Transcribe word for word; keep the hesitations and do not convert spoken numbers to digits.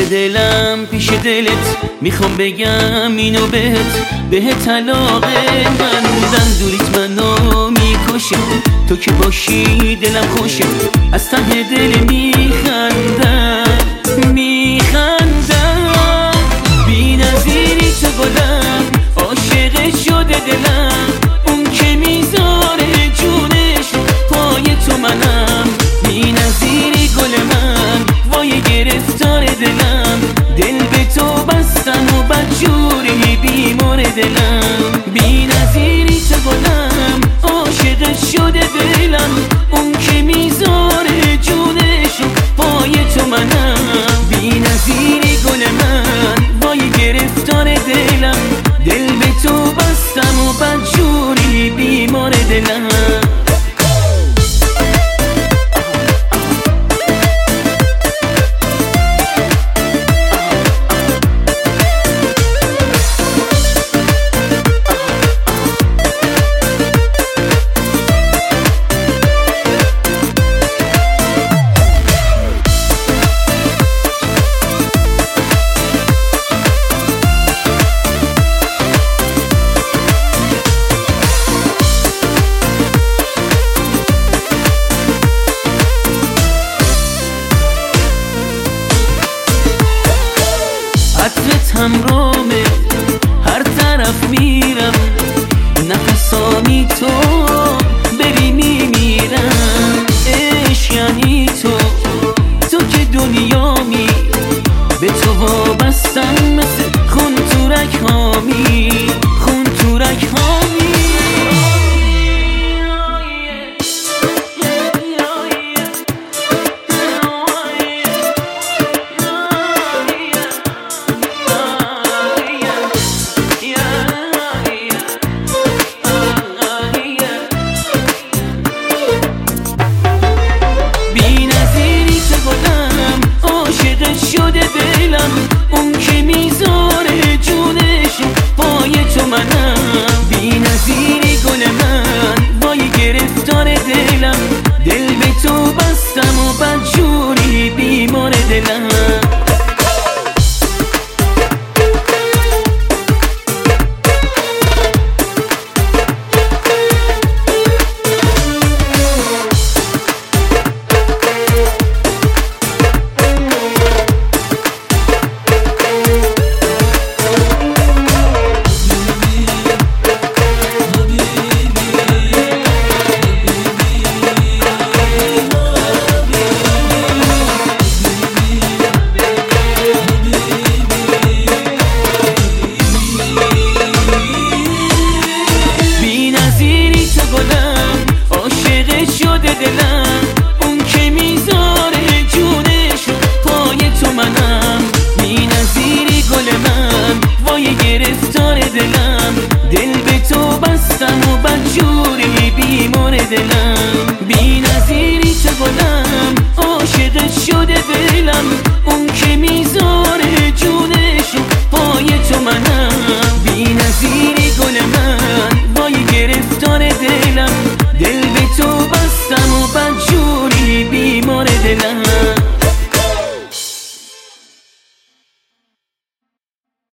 دلم پیش دلت میخوام بگم اینو بهت بهت علاقه من بودم دوریت منو میکشه تو که باشی دلم خوشه از ته دل میخندم میخندم بی نظیری تو گلم عاشق شده دلم اون که میذاره جونش پای تو منم بی نظیری گل من وای گرفتار دلم دل به تو بستم و بدجوری بیمار دلم بی نظیری تو گلم عاشق شده دلم اون که میذاره جونش پای تو منم بی نظیری گل من وای گرفتار دلم دل به تو بستم و بدجوری بیمار دلم عطرت همرامه هر طرف میرم نفسانی تو بری میمیرم عشق یعنی تو تو که دنیامی به تو وابستم مثل خون تو رگ‌هامی خون تو رگ‌هامی شده دلم اون که میذاره جونش پای تو منم بی نظیری گل من وای گرفتار دلم دل به تو بستم و بدجوری بیمار دلم دلم اون که میذاره جونش پای تو منم بی نظیری گل من وای گرفتار دلم دل به تو بستم و بدجوری بیمار دلم بی نظیری تو گلم عاشق شده دلم